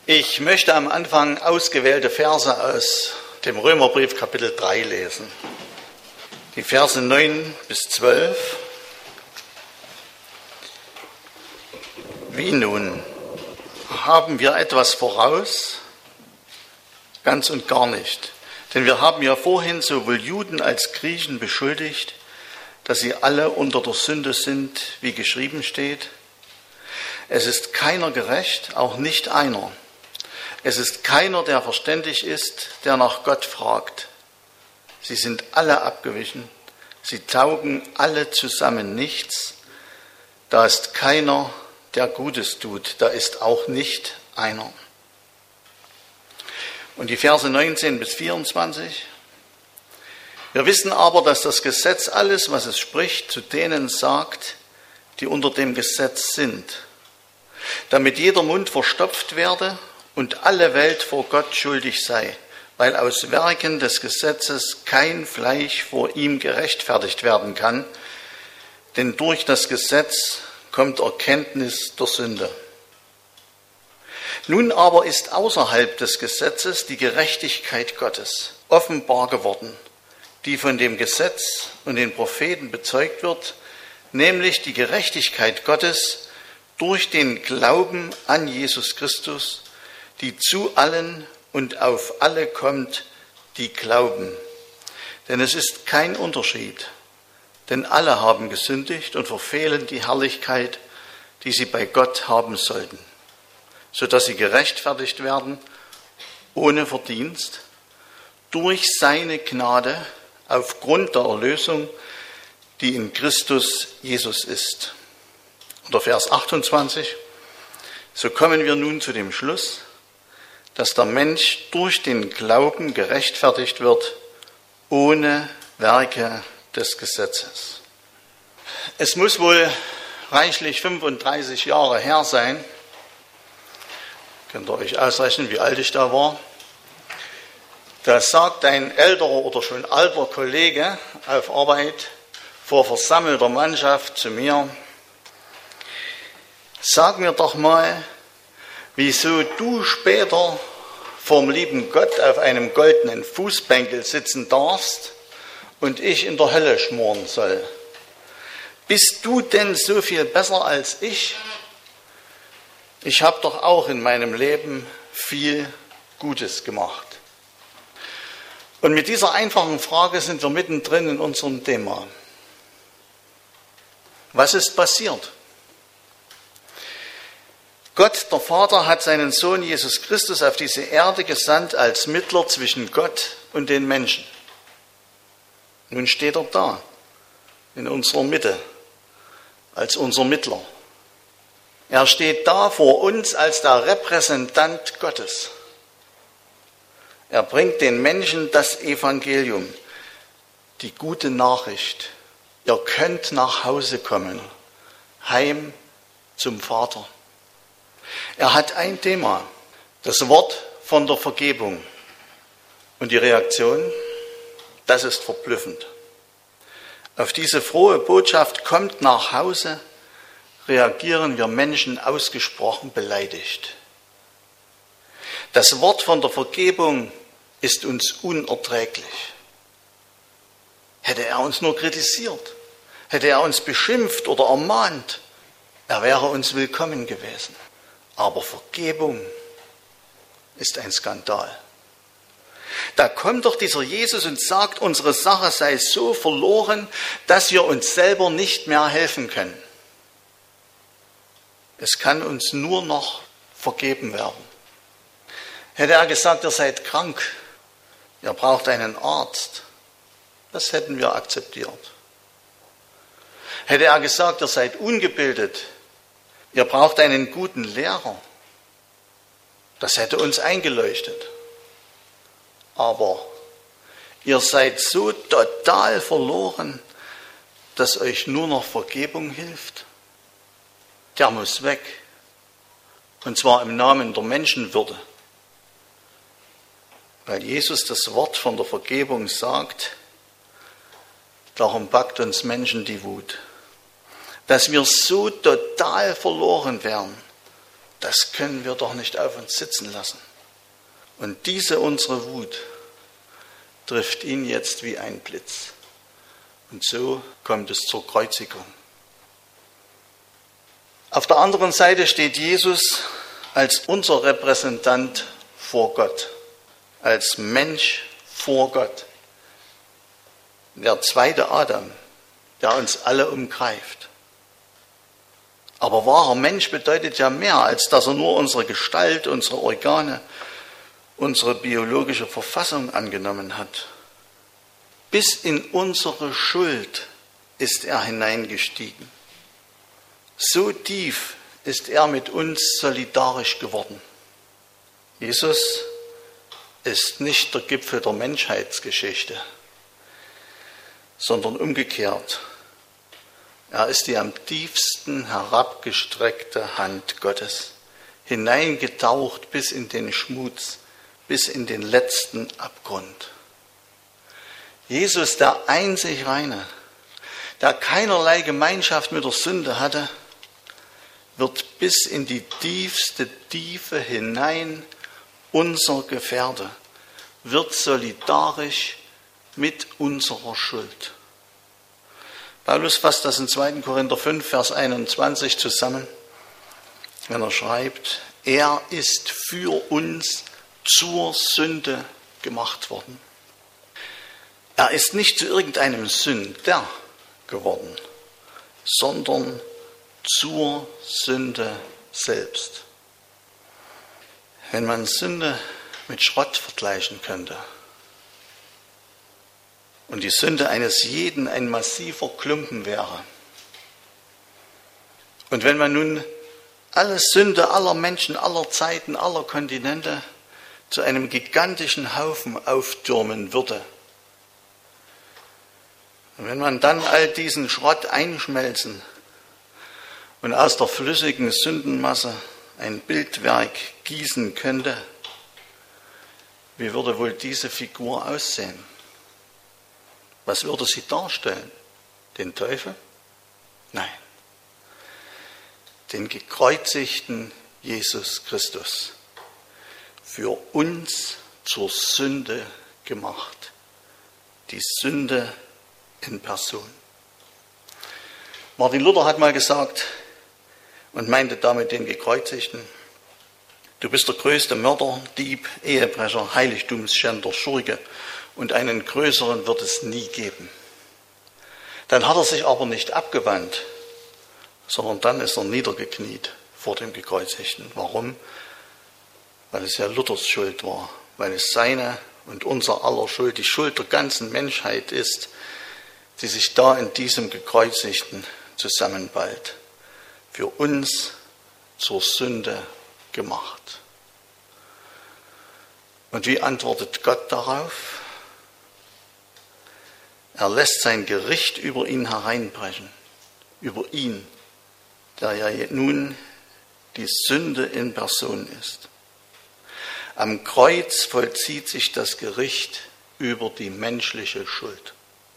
Ich möchte am Anfang ausgewählte Verse aus dem Römerbrief Kapitel 3 lesen. Die Verse 9 bis 12. Wie nun? Haben wir etwas voraus? Ganz und gar nicht. Denn wir haben ja vorhin sowohl Juden als Griechen beschuldigt, dass sie alle unter der Sünde sind, wie geschrieben steht. Es ist keiner gerecht, auch nicht einer. Es ist keiner, der verständig ist, der nach Gott fragt. Sie sind alle abgewichen, sie taugen alle zusammen nichts. Da ist keiner, der Gutes tut, da ist auch nicht einer. Und die Verse 19 bis 24. Wir wissen aber, dass das Gesetz alles, was es spricht, zu denen sagt, die unter dem Gesetz sind, damit jeder Mund verstopft werde und alle Welt vor Gott schuldig sei, weil aus Werken des Gesetzes kein Fleisch vor ihm gerechtfertigt werden kann, denn durch das Gesetz kommt Erkenntnis der Sünde. Nun aber ist außerhalb des Gesetzes die Gerechtigkeit Gottes offenbar geworden, die von dem Gesetz und den Propheten bezeugt wird, nämlich die Gerechtigkeit Gottes durch den Glauben an Jesus Christus, die zu allen und auf alle kommt, die glauben. Denn es ist kein Unterschied, denn alle haben gesündigt und verfehlen die Herrlichkeit, die sie bei Gott haben sollten, sodass sie gerechtfertigt werden, ohne Verdienst, durch seine Gnade aufgrund der Erlösung, die in Christus Jesus ist. Oder Vers 28, so kommen wir nun zu dem Schluss, dass der Mensch durch den Glauben gerechtfertigt wird, ohne Werke des Gesetzes. Es muss wohl reichlich 35 Jahre her sein, könnt ihr euch ausrechnen, wie alt ich da war. Da sagt ein älterer oder schon alter Kollege auf Arbeit vor versammelter Mannschaft zu mir: Sag mir doch mal, wieso du später vorm lieben Gott auf einem goldenen Fußbänkel sitzen darfst und ich in der Hölle schmoren soll. Bist du denn so viel besser als ich? Ich habe doch auch in meinem Leben viel Gutes gemacht. Und mit dieser einfachen Frage sind wir mittendrin in unserem Thema. Was ist passiert? Gott, der Vater, hat seinen Sohn Jesus Christus auf diese Erde gesandt als Mittler zwischen Gott und den Menschen. Nun steht er da, in unserer Mitte, als unser Mittler. Er steht da vor uns als der Repräsentant Gottes. Er bringt den Menschen das Evangelium, die gute Nachricht. Ihr könnt nach Hause kommen, heim zum Vater. Er hat ein Thema, das Wort von der Vergebung. Und die Reaktion, das ist verblüffend. Auf diese frohe Botschaft, kommt nach Hause, reagieren wir Menschen ausgesprochen beleidigt. Das Wort von der Vergebung ist uns unerträglich. Hätte er uns nur kritisiert, hätte er uns beschimpft oder ermahnt, er wäre uns willkommen gewesen. Aber Vergebung ist ein Skandal. Da kommt doch dieser Jesus und sagt, unsere Sache sei so verloren, dass wir uns selber nicht mehr helfen können. Es kann uns nur noch vergeben werden. Hätte er gesagt, ihr seid krank, ihr braucht einen Arzt, das hätten wir akzeptiert. Hätte er gesagt, ihr seid ungebildet, ihr braucht einen guten Lehrer, das hätte uns eingeleuchtet. Aber ihr seid so total verloren, dass euch nur noch Vergebung hilft. Der muss weg. Und zwar im Namen der Menschenwürde. Weil Jesus das Wort von der Vergebung sagt, darum packt uns Menschen die Wut. Dass wir so total verloren wären, das können wir doch nicht auf uns sitzen lassen. Und diese unsere Wut trifft ihn jetzt wie ein Blitz. Und so kommt es zur Kreuzigung. Auf der anderen Seite steht Jesus als unser Repräsentant vor Gott, als Mensch vor Gott. Der zweite Adam, der uns alle umgreift. Aber wahrer Mensch bedeutet ja mehr, als dass er nur unsere Gestalt, unsere Organe, unsere biologische Verfassung angenommen hat. Bis in unsere Schuld ist er hineingestiegen. So tief ist er mit uns solidarisch geworden. Jesus ist nicht der Gipfel der Menschheitsgeschichte, sondern umgekehrt. Er ist die am tiefsten herabgestreckte Hand Gottes, hineingetaucht bis in den Schmutz, bis in den letzten Abgrund. Jesus, der einzig Reine, der keinerlei Gemeinschaft mit der Sünde hatte, wird bis in die tiefste Tiefe hinein unser Gefährte, wird solidarisch mit unserer Schuld. Paulus fasst das in 2. Korinther 5, Vers 21 zusammen, wenn er schreibt, er ist für uns zur Sünde gemacht worden. Er ist nicht zu irgendeinem Sünder geworden, sondern zur Sünde selbst. Wenn man Sünde mit Schrott vergleichen könnte und die Sünde eines jeden ein massiver Klumpen wäre, und wenn man nun alle Sünde aller Menschen, aller Zeiten, aller Kontinente zu einem gigantischen Haufen auftürmen würde, und wenn man dann all diesen Schrott einschmelzen und aus der flüssigen Sündenmasse ein Bildwerk gießen könnte, wie würde wohl diese Figur aussehen? Was würde sie darstellen? Den Teufel? Nein. Den gekreuzigten Jesus Christus. Für uns zur Sünde gemacht. Die Sünde in Person. Martin Luther hat mal gesagt und meinte damit den Gekreuzigten, du bist der größte Mörder, Dieb, Ehebrecher, Heiligtumsschänder, Schurke und einen größeren wird es nie geben. Dann hat er sich aber nicht abgewandt, sondern dann ist er niedergekniet vor dem Gekreuzigten. Warum? Weil es ja Luthers Schuld war, weil es seine und unser aller Schuld, die Schuld der ganzen Menschheit ist, die sich da in diesem Gekreuzigten zusammenballt. Für uns zur Sünde gemacht. Und wie antwortet Gott darauf? Er lässt sein Gericht über ihn hereinbrechen. Über ihn, der ja nun die Sünde in Person ist. Am Kreuz vollzieht sich das Gericht über die menschliche Schuld.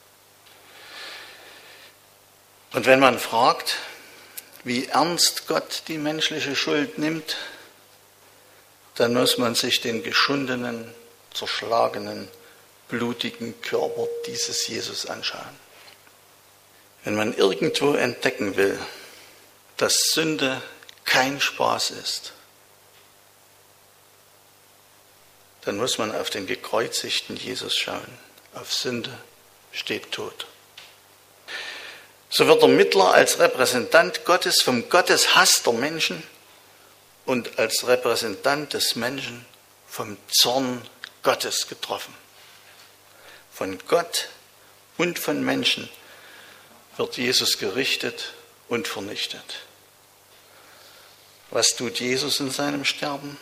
Und wenn man fragt, wie ernst Gott die menschliche Schuld nimmt, dann muss man sich den geschundenen, zerschlagenen, blutigen Körper dieses Jesus anschauen. Wenn man irgendwo entdecken will, dass Sünde kein Spaß ist, dann muss man auf den gekreuzigten Jesus schauen. Auf Sünde steht Tod. So wird der Mittler als Repräsentant Gottes vom Gotteshass der Menschen und als Repräsentant des Menschen vom Zorn Gottes getroffen. Von Gott und von Menschen wird Jesus gerichtet und vernichtet. Was tut Jesus in seinem Sterben?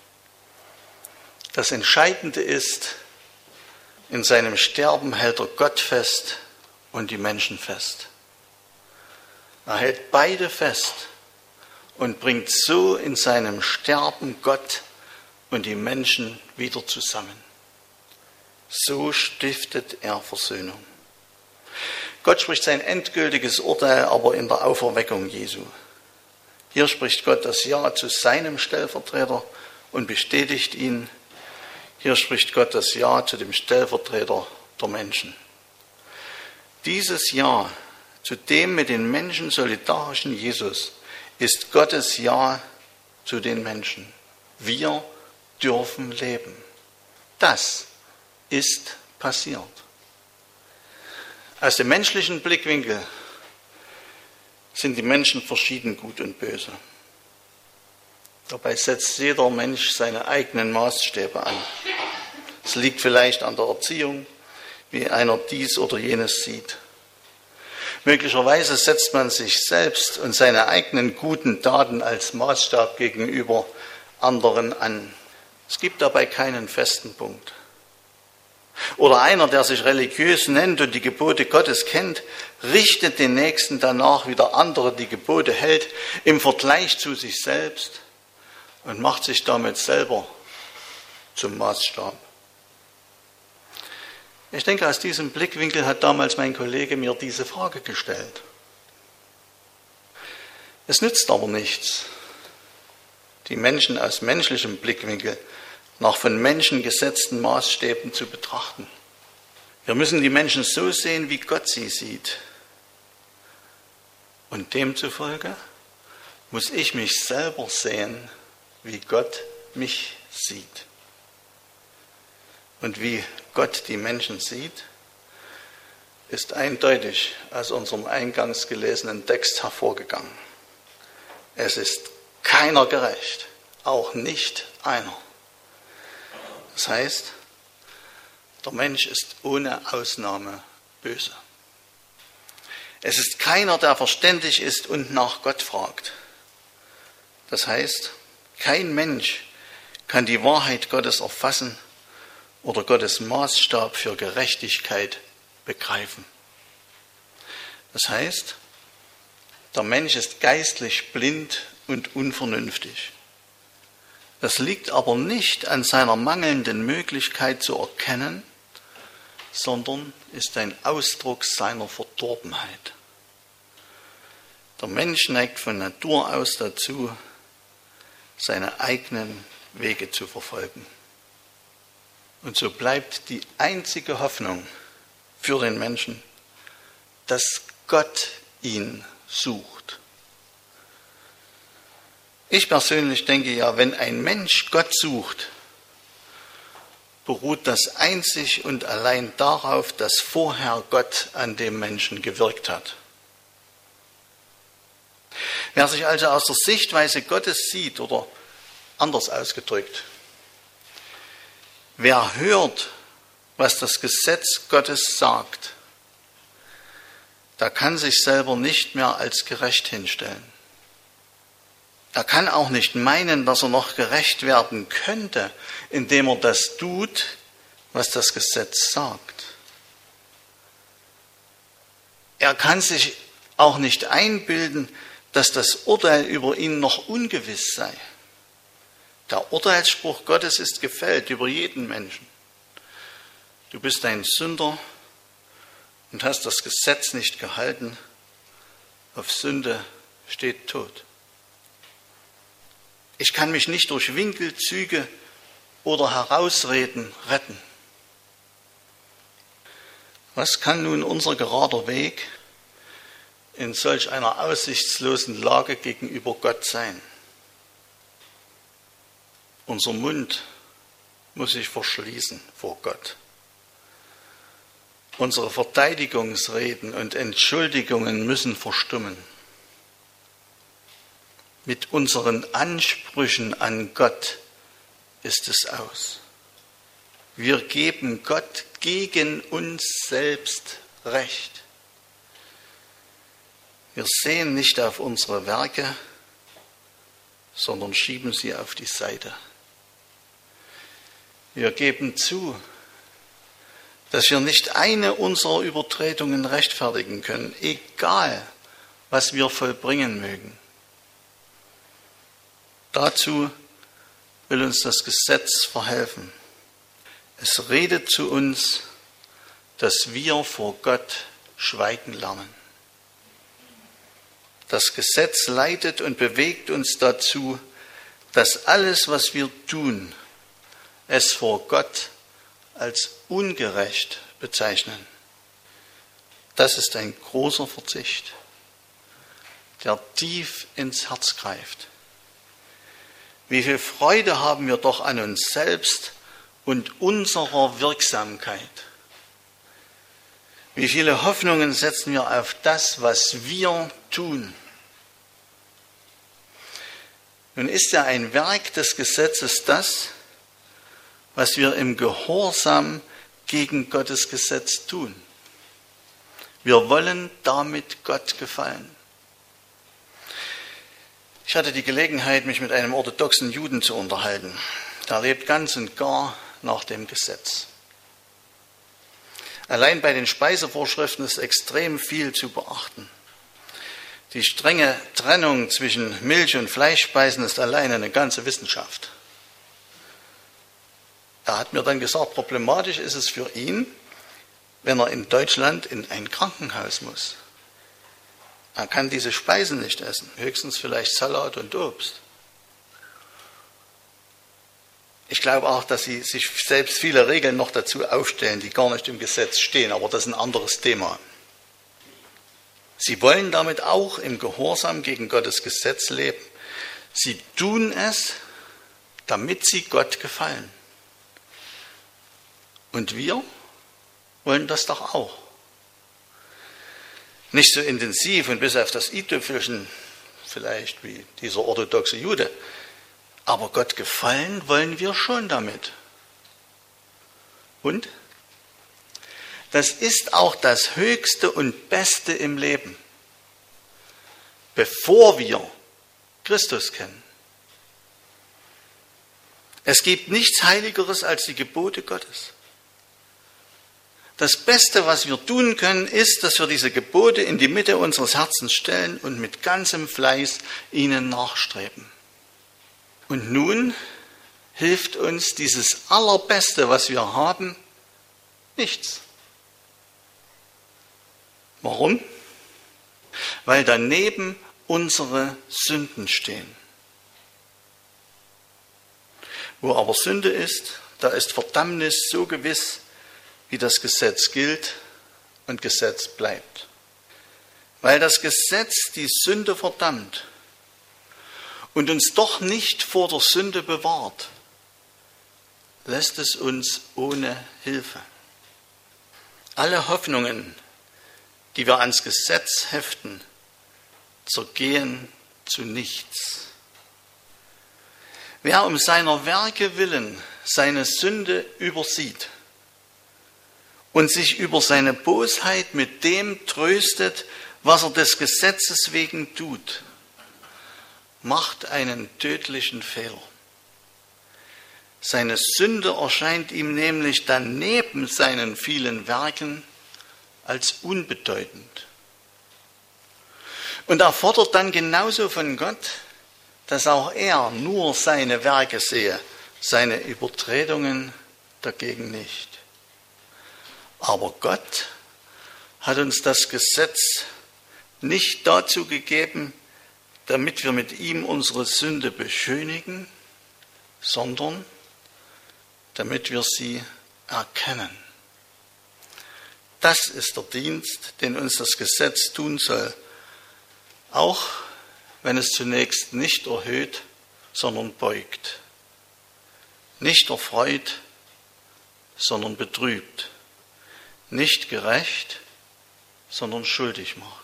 Das Entscheidende ist, in seinem Sterben hält er Gott fest und die Menschen fest. Er hält beide fest und bringt so in seinem Sterben Gott und die Menschen wieder zusammen. So stiftet er Versöhnung. Gott spricht sein endgültiges Urteil aber in der Auferweckung Jesu. Hier spricht Gott das Ja zu seinem Stellvertreter und bestätigt ihn. Hier spricht Gott das Ja zu dem Stellvertreter der Menschen. Dieses Ja zu dem mit den Menschen solidarischen Jesus ist Gottes Ja zu den Menschen. Wir dürfen leben. Das ist passiert. Aus dem menschlichen Blickwinkel sind die Menschen verschieden gut und böse. Dabei setzt jeder Mensch seine eigenen Maßstäbe an. Es liegt vielleicht an der Erziehung, wie einer dies oder jenes sieht. Möglicherweise setzt man sich selbst und seine eigenen guten Taten als Maßstab gegenüber anderen an. Es gibt dabei keinen festen Punkt. Oder einer, der sich religiös nennt und die Gebote Gottes kennt, richtet den Nächsten danach, wie der andere die Gebote hält, im Vergleich zu sich selbst und macht sich damit selber zum Maßstab. Ich denke, aus diesem Blickwinkel hat damals mein Kollege mir diese Frage gestellt. Es nützt aber nichts, die Menschen aus menschlichem Blickwinkel nach von Menschen gesetzten Maßstäben zu betrachten. Wir müssen die Menschen so sehen, wie Gott sie sieht. Und demzufolge muss ich mich selber sehen, wie Gott mich sieht. Und wie Gott die Menschen sieht, ist eindeutig aus unserem eingangs gelesenen Text hervorgegangen. Es ist keiner gerecht, auch nicht einer. Das heißt, der Mensch ist ohne Ausnahme böse. Es ist keiner, der verständig ist und nach Gott fragt. Das heißt, kein Mensch kann die Wahrheit Gottes erfassen oder Gottes Maßstab für Gerechtigkeit begreifen. Das heißt, der Mensch ist geistlich blind und unvernünftig. Das liegt aber nicht an seiner mangelnden Möglichkeit zu erkennen, sondern ist ein Ausdruck seiner Verdorbenheit. Der Mensch neigt von Natur aus dazu, seine eigenen Wege zu verfolgen. Und so bleibt die einzige Hoffnung für den Menschen, dass Gott ihn sucht. Ich persönlich denke ja, wenn ein Mensch Gott sucht, beruht das einzig und allein darauf, dass vorher Gott an dem Menschen gewirkt hat. Wer sich also aus der Sichtweise Gottes sieht, oder anders ausgedrückt, wer hört, was das Gesetz Gottes sagt, der kann sich selber nicht mehr als gerecht hinstellen. Er kann auch nicht meinen, dass er noch gerecht werden könnte, indem er das tut, was das Gesetz sagt. Er kann sich auch nicht einbilden, dass das Urteil über ihn noch ungewiss sei. Der Urteilsspruch Gottes ist gefällt über jeden Menschen. Du bist ein Sünder und hast das Gesetz nicht gehalten. Auf Sünde steht Tod. Ich kann mich nicht durch Winkelzüge oder Herausreden retten. Was kann nun unser gerader Weg in solch einer aussichtslosen Lage gegenüber Gott sein? Unser Mund muss sich verschließen vor Gott. Unsere Verteidigungsreden und Entschuldigungen müssen verstummen. Mit unseren Ansprüchen an Gott ist es aus. Wir geben Gott gegen uns selbst Recht. Wir sehen nicht auf unsere Werke, sondern schieben sie auf die Seite. Wir geben zu, dass wir nicht eine unserer Übertretungen rechtfertigen können, egal was wir vollbringen mögen. Dazu will uns das Gesetz verhelfen. Es redet zu uns, dass wir vor Gott schweigen lernen. Das Gesetz leitet und bewegt uns dazu, dass alles, was wir tun, es vor Gott als ungerecht bezeichnen. Das ist ein großer Verzicht, der tief ins Herz greift. Wie viel Freude haben wir doch an uns selbst und unserer Wirksamkeit. Wie viele Hoffnungen setzen wir auf das, was wir tun. Nun ist ja ein Werk des Gesetzes das, was wir im Gehorsam gegen Gottes Gesetz tun. Wir wollen damit Gott gefallen. Ich hatte die Gelegenheit, mich mit einem orthodoxen Juden zu unterhalten. Der lebt ganz und gar nach dem Gesetz. Allein bei den Speisevorschriften ist extrem viel zu beachten. Die strenge Trennung zwischen Milch- und Fleischspeisen ist allein eine ganze Wissenschaft. Er hat mir dann gesagt, problematisch ist es für ihn, wenn er in Deutschland in ein Krankenhaus muss. Er kann diese Speisen nicht essen, höchstens vielleicht Salat und Obst. Ich glaube auch, dass sie sich selbst viele Regeln noch dazu aufstellen, die gar nicht im Gesetz stehen, aber das ist ein anderes Thema. Sie wollen damit auch im Gehorsam gegen Gottes Gesetz leben. Sie tun es, damit sie Gott gefallen. Und wir wollen das doch auch. Nicht so intensiv und bis auf das i-Tüpfelchen vielleicht wie dieser orthodoxe Jude, aber Gott gefallen wollen wir schon damit. Und? Das ist auch das Höchste und Beste im Leben, bevor wir Christus kennen. Es gibt nichts Heiligeres als die Gebote Gottes. Das Beste, was wir tun können, ist, dass wir diese Gebote in die Mitte unseres Herzens stellen und mit ganzem Fleiß ihnen nachstreben. Und nun hilft uns dieses Allerbeste, was wir haben, nichts. Warum? Weil daneben unsere Sünden stehen. Wo aber Sünde ist, da ist Verdammnis so gewiss, wie das Gesetz gilt und Gesetz bleibt. Weil das Gesetz die Sünde verdammt und uns doch nicht vor der Sünde bewahrt, lässt es uns ohne Hilfe. Alle Hoffnungen, die wir ans Gesetz heften, zergehen zu nichts. Wer um seiner Werke willen seine Sünde übersieht und sich über seine Bosheit mit dem tröstet, was er des Gesetzes wegen tut, macht einen tödlichen Fehler. Seine Sünde erscheint ihm nämlich dann neben seinen vielen Werken als unbedeutend. Und er fordert dann genauso von Gott, dass auch er nur seine Werke sehe, seine Übertretungen dagegen nicht. Aber Gott hat uns das Gesetz nicht dazu gegeben, damit wir mit ihm unsere Sünde beschönigen, sondern damit wir sie erkennen. Das ist der Dienst, den uns das Gesetz tun soll, auch wenn es zunächst nicht erhöht, sondern beugt, nicht erfreut, sondern betrübt, nicht gerecht, sondern schuldig macht.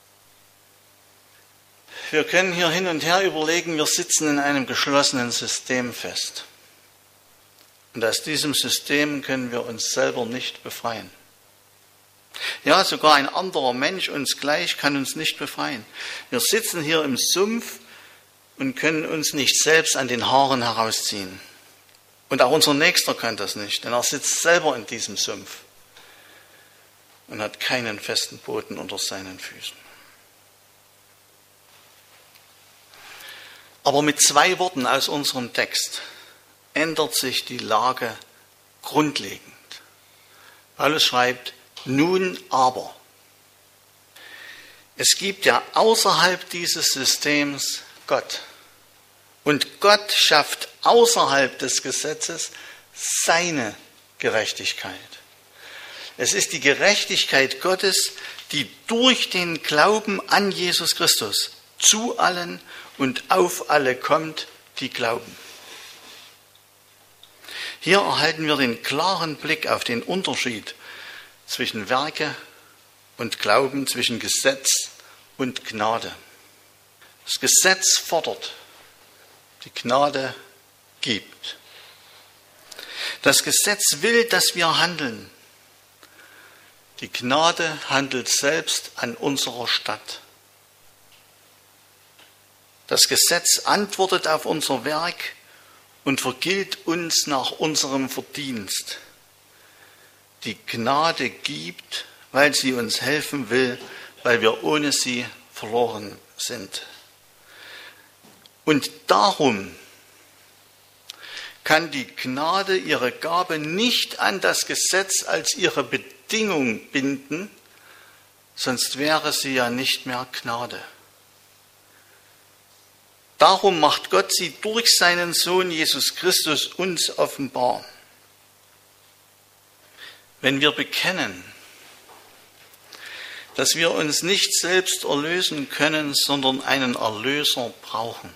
Wir können hier hin und her überlegen, wir sitzen in einem geschlossenen System fest. Und aus diesem System können wir uns selber nicht befreien. Ja, sogar ein anderer Mensch uns gleich kann uns nicht befreien. Wir sitzen hier im Sumpf und können uns nicht selbst an den Haaren herausziehen. Und auch unser Nächster kann das nicht, denn er sitzt selber in diesem Sumpf und hat keinen festen Boden unter seinen Füßen. Aber mit 2 Worten aus unserem Text ändert sich die Lage grundlegend. Paulus schreibt, nun aber. Es gibt ja außerhalb dieses Systems Gott. Und Gott schafft außerhalb des Gesetzes seine Gerechtigkeit. Es ist die Gerechtigkeit Gottes, die durch den Glauben an Jesus Christus zu allen und auf alle kommt, die glauben. Hier erhalten wir den klaren Blick auf den Unterschied zwischen Werke und Glauben, zwischen Gesetz und Gnade. Das Gesetz fordert, die Gnade gibt. Das Gesetz will, dass wir handeln. Die Gnade handelt selbst an unserer statt. Das Gesetz antwortet auf unser Werk und vergilt uns nach unserem Verdienst. Die Gnade gibt, weil sie uns helfen will, weil wir ohne sie verloren sind. Und darum kann die Gnade ihre Gabe nicht an das Gesetz als ihre Bedingung binden, sonst wäre sie ja nicht mehr Gnade. Darum macht Gott sie durch seinen Sohn Jesus Christus uns offenbar. Wenn wir bekennen, dass wir uns nicht selbst erlösen können, sondern einen Erlöser brauchen.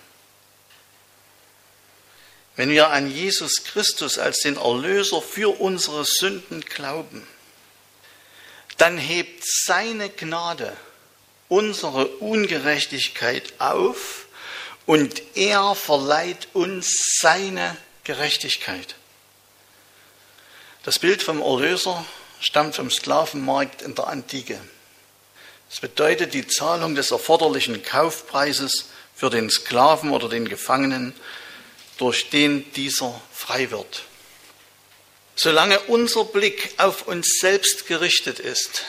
Wenn wir an Jesus Christus als den Erlöser für unsere Sünden glauben, dann hebt seine Gnade unsere Ungerechtigkeit auf und er verleiht uns seine Gerechtigkeit. Das Bild vom Erlöser stammt vom Sklavenmarkt in der Antike. Es bedeutet die Zahlung des erforderlichen Kaufpreises für den Sklaven oder den Gefangenen, durch den dieser frei wird. Solange unser Blick auf uns selbst gerichtet ist,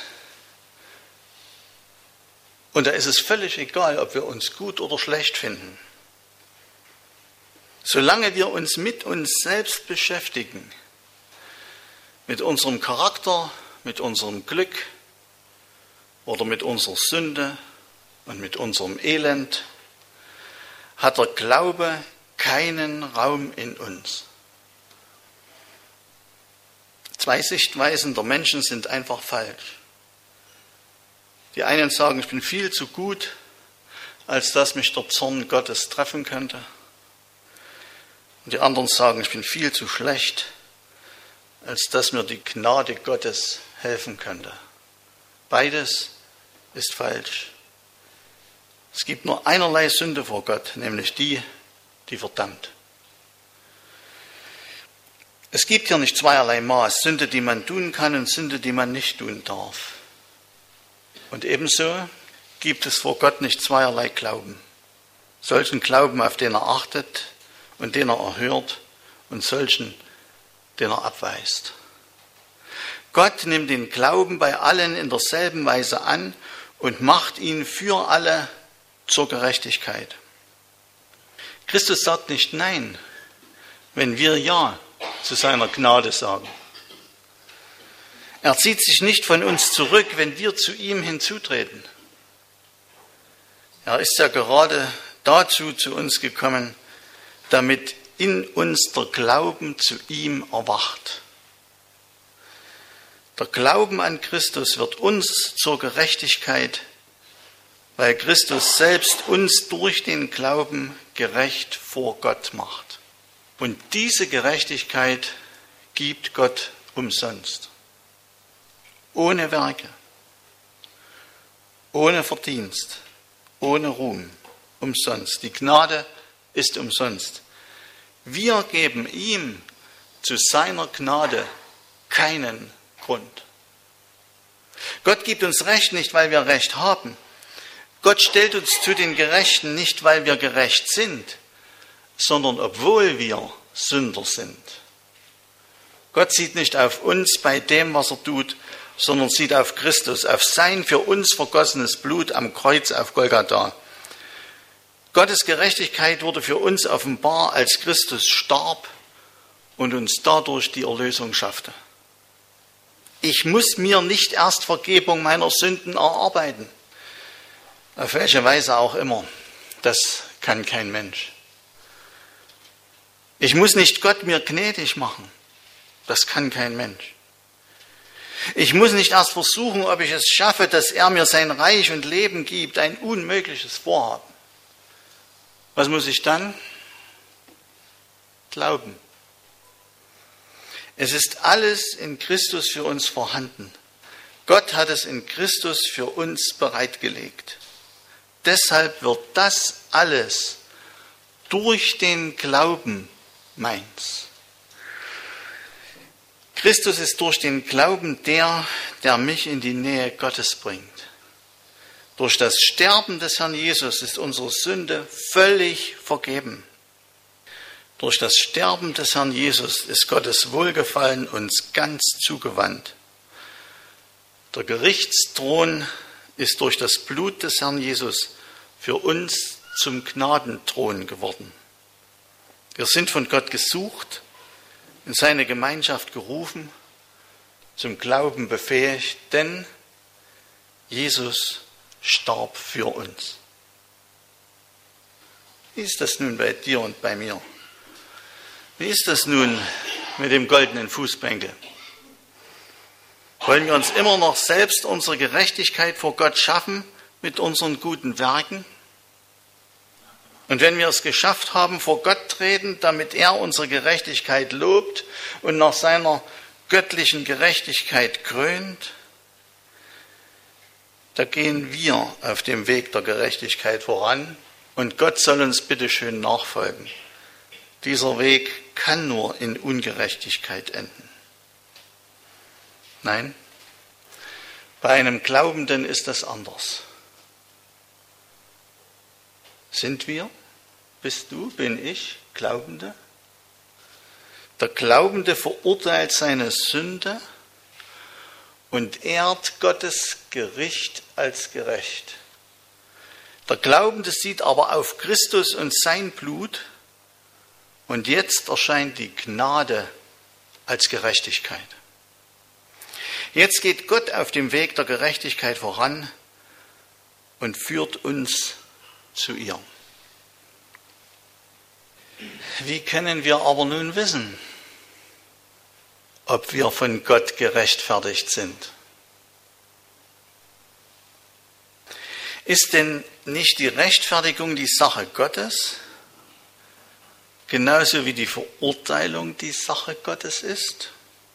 und da ist es völlig egal, ob wir uns gut oder schlecht finden, solange wir uns mit uns selbst beschäftigen, mit unserem Charakter, mit unserem Glück oder mit unserer Sünde und mit unserem Elend, hat der Glaube keinen Raum in uns. Zwei Sichtweisen der Menschen sind einfach falsch. Die einen sagen, ich bin viel zu gut, als dass mich der Zorn Gottes treffen könnte. Und die anderen sagen, ich bin viel zu schlecht, als dass mir die Gnade Gottes helfen könnte. Beides ist falsch. Es gibt nur einerlei Sünde vor Gott, nämlich die verdammt. Es gibt hier nicht zweierlei Maß, Sünde, die man tun kann und Sünde, die man nicht tun darf. Und ebenso gibt es vor Gott nicht zweierlei Glauben. Solchen Glauben, auf den er achtet und den er erhört, und solchen, den er abweist. Gott nimmt den Glauben bei allen in derselben Weise an und macht ihn für alle zur Gerechtigkeit. Christus sagt nicht Nein, wenn wir Ja zu seiner Gnade sagen. Er zieht sich nicht von uns zurück, wenn wir zu ihm hinzutreten. Er ist ja gerade dazu zu uns gekommen, damit in uns der Glauben zu ihm erwacht. Der Glauben an Christus wird uns zur Gerechtigkeit, weil Christus selbst uns durch den Glauben gerecht vor Gott macht. Und diese Gerechtigkeit gibt Gott umsonst. Ohne Werke, ohne Verdienst, ohne Ruhm, umsonst. Die Gnade ist umsonst. Wir geben ihm zu seiner Gnade keinen Grund. Gott gibt uns Recht nicht, weil wir Recht haben. Gott stellt uns zu den Gerechten nicht, weil wir gerecht sind, sondern obwohl wir Sünder sind. Gott sieht nicht auf uns bei dem, was er tut, sondern sieht auf Christus, auf sein für uns vergossenes Blut am Kreuz auf Golgatha. Gottes Gerechtigkeit wurde für uns offenbar, als Christus starb und uns dadurch die Erlösung schaffte. Ich muss mir nicht erst Vergebung meiner Sünden erarbeiten. Auf welche Weise auch immer, das kann kein Mensch. Ich muss nicht Gott mir gnädig machen, das kann kein Mensch. Ich muss nicht erst versuchen, ob ich es schaffe, dass er mir sein Reich und Leben gibt, ein unmögliches Vorhaben. Was muss ich dann? Glauben. Es ist alles in Christus für uns vorhanden. Gott hat es in Christus für uns bereitgelegt. Deshalb wird das alles durch den Glauben meins. Christus ist durch den Glauben der mich in die Nähe Gottes bringt. Durch das Sterben des Herrn Jesus ist unsere Sünde völlig vergeben. Durch das Sterben des Herrn Jesus ist Gottes Wohlgefallen uns ganz zugewandt. Der Gerichtsthron ist durch das Blut des Herrn Jesus für uns zum Gnadenthron geworden. Wir sind von Gott gesucht, in seine Gemeinschaft gerufen, zum Glauben befähigt, denn Jesus starb für uns. Wie ist das nun bei dir und bei mir? Wie ist das nun mit dem goldenen Fußbänkel? Wollen wir uns immer noch selbst unsere Gerechtigkeit vor Gott schaffen mit unseren guten Werken? Und wenn wir es geschafft haben, vor Gott treten, damit er unsere Gerechtigkeit lobt und nach seiner göttlichen Gerechtigkeit krönt, da gehen wir auf dem Weg der Gerechtigkeit voran und Gott soll uns bitte schön nachfolgen. Dieser Weg kann nur in Ungerechtigkeit enden. Nein, bei einem Glaubenden ist das anders. Sind wir, bist du, bin ich, Glaubende? Der Glaubende verurteilt seine Sünde und ehrt Gottes Gericht als gerecht. Der Glaubende sieht aber auf Christus und sein Blut und jetzt erscheint die Gnade als Gerechtigkeit. Jetzt geht Gott auf dem Weg der Gerechtigkeit voran und führt uns zu ihr. Wie können wir aber nun wissen, ob wir von Gott gerechtfertigt sind? Ist denn nicht die Rechtfertigung die Sache Gottes, genauso wie die Verurteilung die Sache Gottes ist?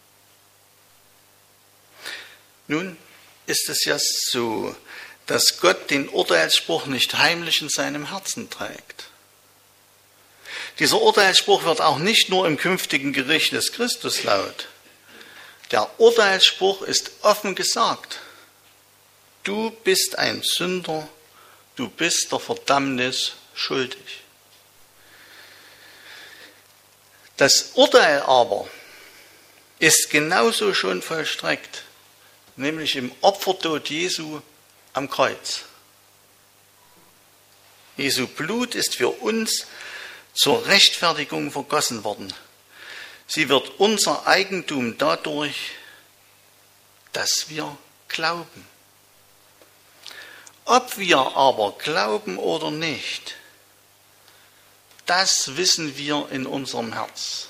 Nun ist es ja so, dass Gott den Urteilsspruch nicht heimlich in seinem Herzen trägt. Dieser Urteilsspruch wird auch nicht nur im künftigen Gericht des Christus laut. Der Urteilsspruch ist offen gesagt. Du bist ein Sünder, du bist der Verdammnis schuldig. Das Urteil aber ist genauso schon vollstreckt, nämlich im Opfertod Jesu am Kreuz. Jesu Blut ist für uns zur Rechtfertigung vergossen worden. Sie wird unser Eigentum dadurch, dass wir glauben. Ob wir aber glauben oder nicht, das wissen wir in unserem Herz.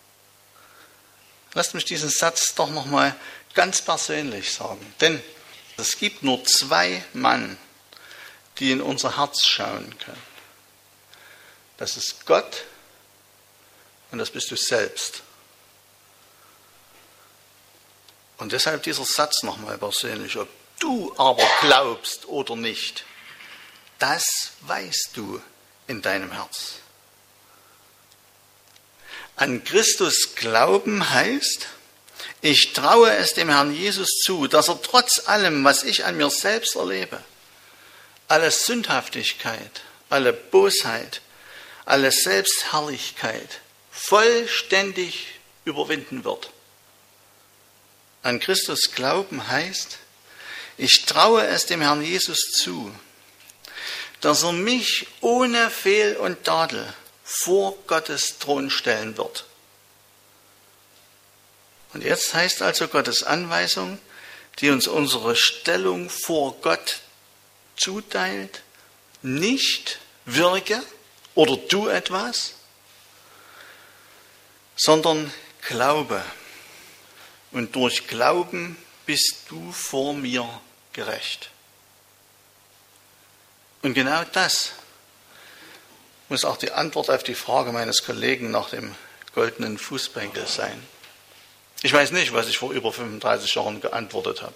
Lasst mich diesen Satz doch nochmal ganz persönlich sagen. Denn es gibt nur zwei Mann, die in unser Herz schauen können. Das ist Gott und das bist du selbst. Und deshalb dieser Satz nochmal persönlich. Ob du aber glaubst oder nicht, das weißt du in deinem Herz. An Christus glauben heißt, ich traue es dem Herrn Jesus zu, dass er trotz allem, was ich an mir selbst erlebe, alle Sündhaftigkeit, alle Bosheit, alle Selbstherrlichkeit vollständig überwinden wird. An Christus glauben heißt, ich traue es dem Herrn Jesus zu, dass er mich ohne Fehl und Tadel vor Gottes Thron stellen wird. Und jetzt heißt also Gottes Anweisung, die uns unsere Stellung vor Gott zuteilt, nicht wirke oder tu etwas, sondern glaube. Und durch Glauben bist du vor mir gerecht. Und genau das muss auch die Antwort auf die Frage meines Kollegen nach dem goldenen Fußbänkel sein. Ich weiß nicht, was ich vor über 35 Jahren geantwortet habe.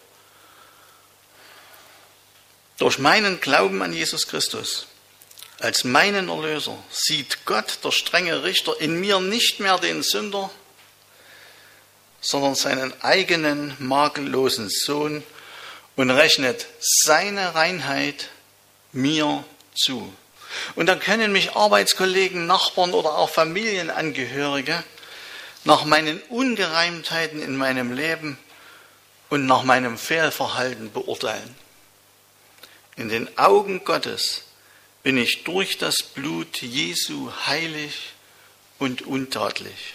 Durch meinen Glauben an Jesus Christus als meinen Erlöser sieht Gott, der strenge Richter, in mir nicht mehr den Sünder, sondern seinen eigenen makellosen Sohn und rechnet seine Reinheit mir zu. Und dann können mich Arbeitskollegen, Nachbarn oder auch Familienangehörige nach meinen Ungereimtheiten in meinem Leben und nach meinem Fehlverhalten beurteilen. In den Augen Gottes bin ich durch das Blut Jesu heilig und untadelig.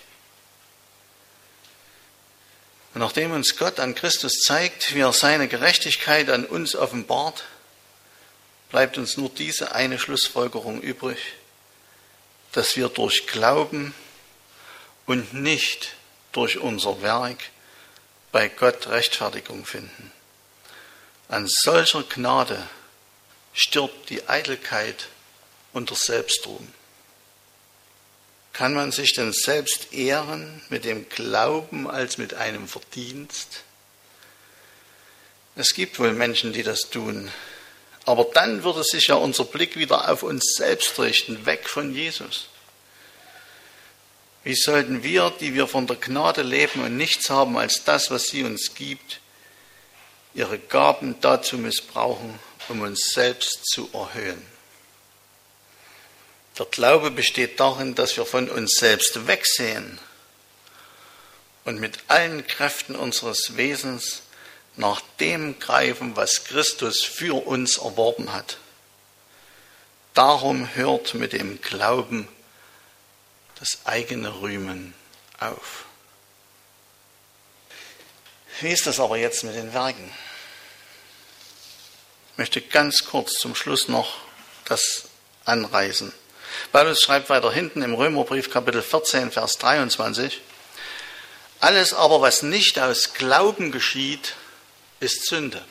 Und nachdem uns Gott an Christus zeigt, wie er seine Gerechtigkeit an uns offenbart, bleibt uns nur diese eine Schlussfolgerung übrig, dass wir durch Glauben und nicht durch unser Werk bei Gott Rechtfertigung finden. An solcher Gnade stirbt die Eitelkeit und der Selbstruhm. Kann man sich denn selbst ehren mit dem Glauben als mit einem Verdienst? Es gibt wohl Menschen, die das tun. Aber dann würde sich ja unser Blick wieder auf uns selbst richten, weg von Jesus. Wie sollten wir, die wir von der Gnade leben und nichts haben als das, was sie uns gibt, ihre Gaben dazu missbrauchen, um uns selbst zu erhöhen? Der Glaube besteht darin, dass wir von uns selbst wegsehen und mit allen Kräften unseres Wesens nach dem greifen, was Christus für uns erworben hat. Darum hört mit dem Glauben das eigene Rühmen auf. Wie ist das aber jetzt mit den Werken? Ich möchte ganz kurz zum Schluss noch das anreißen. Paulus schreibt weiter hinten im Römerbrief Kapitel 14, Vers 23, alles aber, was nicht aus Glauben geschieht, ist Sünde.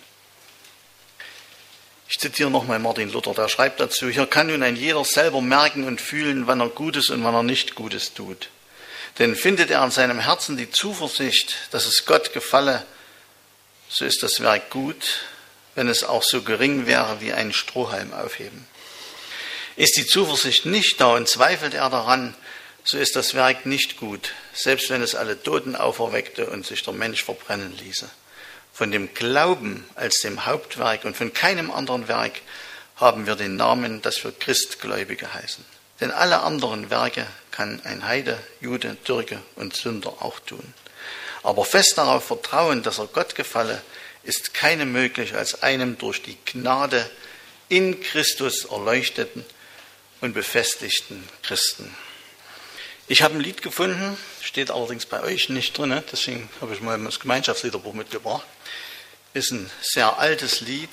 Ich zitiere nochmal Martin Luther, der schreibt dazu, hier kann nun ein jeder selber merken und fühlen, wann er Gutes und wann er nicht Gutes tut. Denn findet er an seinem Herzen die Zuversicht, dass es Gott gefalle, so ist das Werk gut, wenn es auch so gering wäre wie ein Strohhalm aufheben. Ist die Zuversicht nicht da und zweifelt er daran, so ist das Werk nicht gut, selbst wenn es alle Toten auferweckte und sich der Mensch verbrennen ließe. Von dem Glauben als dem Hauptwerk und von keinem anderen Werk haben wir den Namen, das wir Christgläubige heißen. Denn alle anderen Werke kann ein Heide, Jude, Türke und Sünder auch tun. Aber fest darauf vertrauen, dass er Gott gefalle, ist keinem möglich als einem durch die Gnade in Christus erleuchteten und befestigten Christen. Ich habe ein Lied gefunden, steht allerdings bei euch nicht drin, deswegen habe ich mal das Gemeinschaftsliederbuch mitgebracht. Ist ein sehr altes Lied,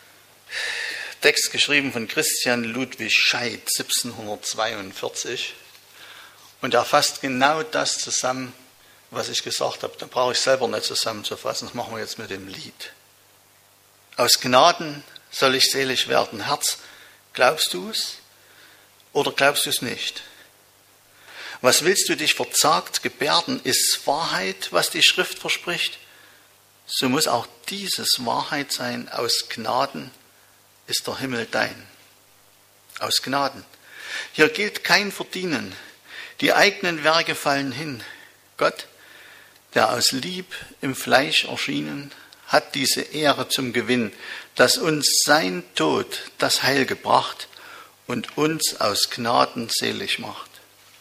Text geschrieben von Christian Ludwig Scheidt, 1742. Und er fasst genau das zusammen, was ich gesagt habe. Da brauche ich selber nicht zusammenzufassen, das machen wir jetzt mit dem Lied. Aus Gnaden soll ich selig werden. Herz, glaubst du es oder glaubst du es nicht? Was willst du dich verzagt gebärden? Ist Wahrheit, was die Schrift verspricht? So muss auch dieses Wahrheit sein. Aus Gnaden ist der Himmel dein. Aus Gnaden. Hier gilt kein Verdienen. Die eigenen Werke fallen hin. Gott, der aus Lieb im Fleisch erschienen, hat diese Ehre zum Gewinn, dass uns sein Tod das Heil gebracht und uns aus Gnaden selig macht.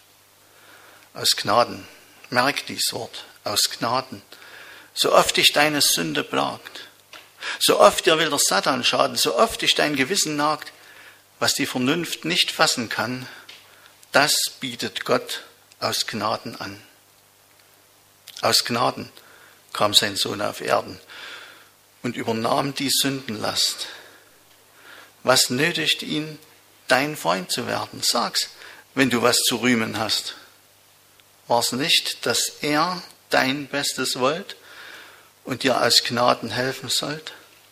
Aus Gnaden, merk dies Wort, aus Gnaden. So oft dich deine Sünde plagt, so oft dir will der Satan schaden, so oft dich dein Gewissen nagt, was die Vernunft nicht fassen kann, das bietet Gott aus Gnaden an. Aus Gnaden kam sein Sohn auf Erden und übernahm die Sündenlast. Was nötigt ihn, dein Freund zu werden? Sag's, wenn du was zu rühmen hast. War es nicht, dass er dein Bestes wollte und dir aus Gnaden helfen sollte?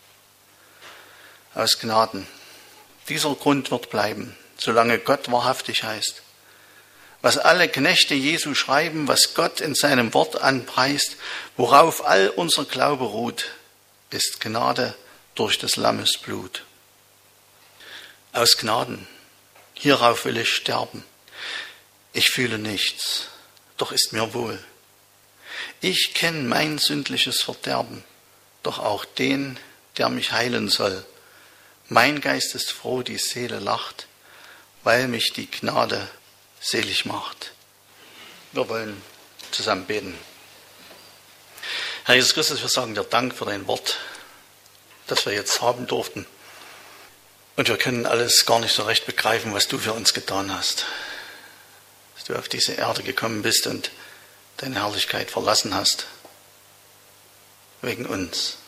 Aus Gnaden. Dieser Grund wird bleiben, solange Gott wahrhaftig heißt. Was alle Knechte Jesu schreiben, was Gott in seinem Wort anpreist, worauf all unser Glaube ruht, ist Gnade durch des Lammes Blut. Aus Gnaden, hierauf will ich sterben. Ich fühle nichts, doch ist mir wohl. Ich kenne mein sündliches Verderben, doch auch den, der mich heilen soll. Mein Geist ist froh, die Seele lacht, weil mich die Gnade selig macht. Wir wollen zusammen beten. Herr Jesus Christus, wir sagen dir Dank für dein Wort, das wir jetzt haben durften. Und wir können alles gar nicht so recht begreifen, was du für uns getan hast. Dass du auf diese Erde gekommen bist und deine Herrlichkeit verlassen hast. Wegen uns.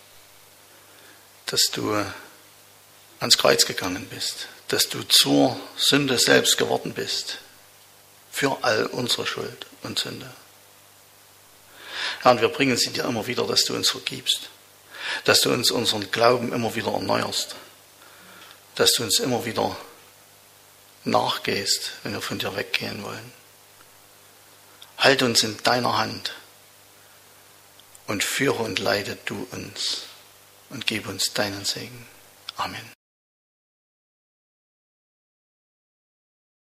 Dass du ans Kreuz gegangen bist. Dass du zur Sünde selbst geworden bist. Für all unsere Schuld und Sünde. Herr, und wir bringen sie dir immer wieder, dass du uns vergibst. Dass du uns unseren Glauben immer wieder erneuerst. Dass du uns immer wieder nachgehst, wenn wir von dir weggehen wollen. Halt uns in deiner Hand und führe und leite du uns und gib uns deinen Segen. Amen.